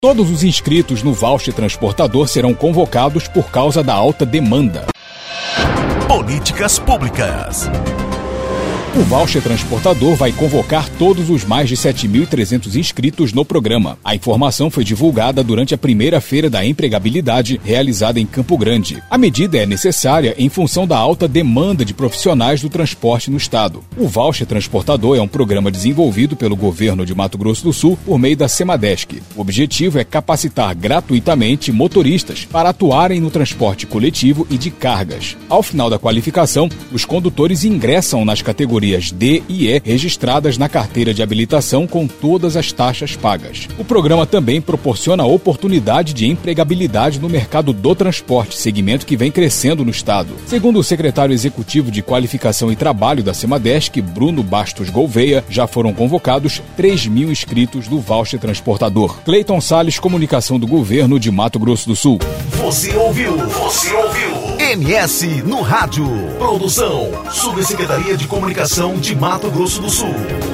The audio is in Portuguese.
Todos os inscritos no voucher transportador serão convocados por causa da alta demanda. Políticas públicas. O voucher transportador vai convocar todos os mais de 7.300 inscritos no programa. A informação foi divulgada durante a primeira feira da empregabilidade realizada em Campo Grande. A medida é necessária em função da alta demanda de profissionais do transporte no estado. O voucher transportador é um programa desenvolvido pelo governo de Mato Grosso do Sul por meio da Semadesc. O objetivo é capacitar gratuitamente motoristas para atuarem no transporte coletivo e de cargas. Ao final da qualificação, os condutores ingressam nas categorias D e E registradas na carteira de habilitação com todas as taxas pagas. O programa também proporciona oportunidade de empregabilidade no mercado do transporte, segmento que vem crescendo no estado. Segundo o secretário executivo de Qualificação e Trabalho da Semadesc, Bruno Bastos Gouveia, já foram convocados 3.000 inscritos do voucher transportador. Cleiton Salles, Comunicação do Governo de Mato Grosso do Sul. Você ouviu? MS no rádio. Produção, Subsecretaria de Comunicação de Mato Grosso do Sul.